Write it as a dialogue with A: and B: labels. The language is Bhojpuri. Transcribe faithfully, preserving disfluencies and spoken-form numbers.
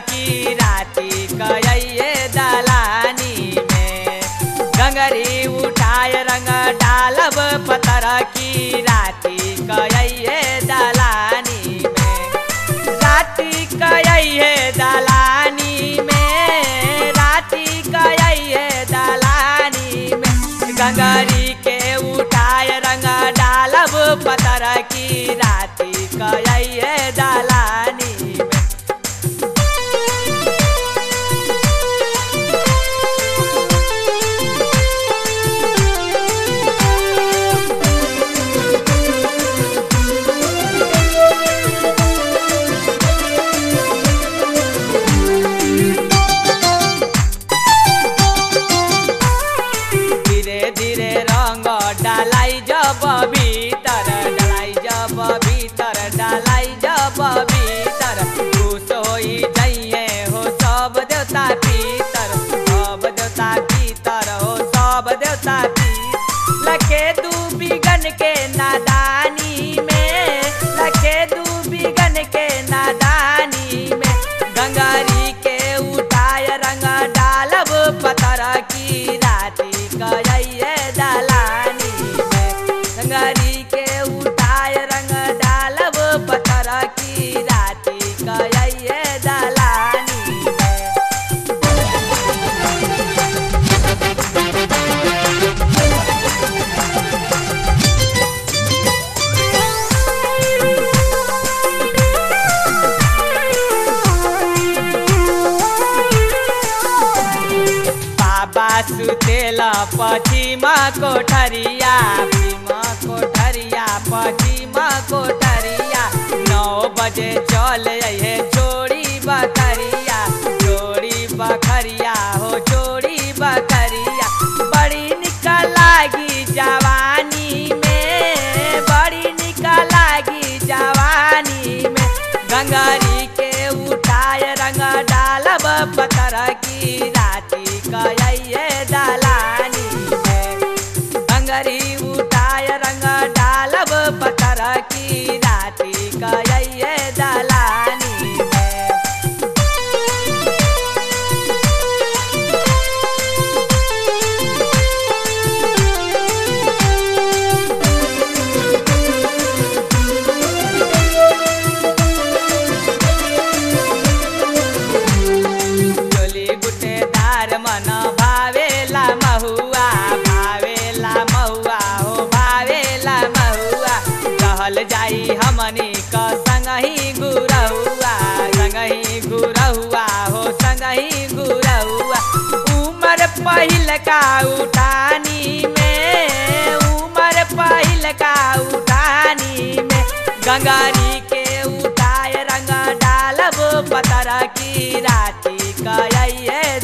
A: की राती कहिए दलानी में। गंगरी उठाए रंग डालब पतर की राती कहिए दलानी में। राती कहिए दलानी में, राती कहिए दलानी में। गंगरी के उठाए रंग डालब पतर की राती कहिए दलानी में। धीरे धीरे रंग डालाई जब भीतर, डालाई जब भीतर, डालाई जब भीतर। खुश होई जाइए हो सब देवता भीतर, सब देवता भीतर हो सब देवता भीतर। लखे दू बिगन के नादानी में, लखे दू बिगन के नादानी में। गंगरी के उठाए रंग डालब पतर की राती कहिए दलानी में। गंगरी के उठाए रंग डालब पतर की राती कहिए दलानी में। बाबा सुतेला पश्चिमा कोठरिया, पश्चिमा कोठरिया, पश्चिमा कोठरिया। नौ बजे चल अहे जोड़ी बकरिया, जोड़ी बकरिया हो जोड़ी बकरिया। बड़ी निक लागी जवानी में, बड़ी निक लागी जवानी में। गंगरी के उठाए रंग डालब पतर की राती कहिए दलानी में। गंगरी उठाए रंग डालब पतर की राती कहिए दलानी में। चोली बुटेदार मन भावेला महुआ, भावेला महुआ हो भावेला महुआ। कहल जाई हमनी क संगही गुरहुआ, संगही गुरहुआ हो संगही गुरहुआ। उमर पहिल का उठानी में, उमर पहिल का उठानी में। गंगरी के उठाए रंग डालब पतर की राती कहिए